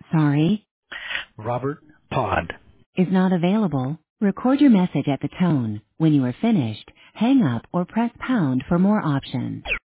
Sorry, Robert Pod. is not available. Record your message at the tone. When you are finished, hang up or press pound for more options.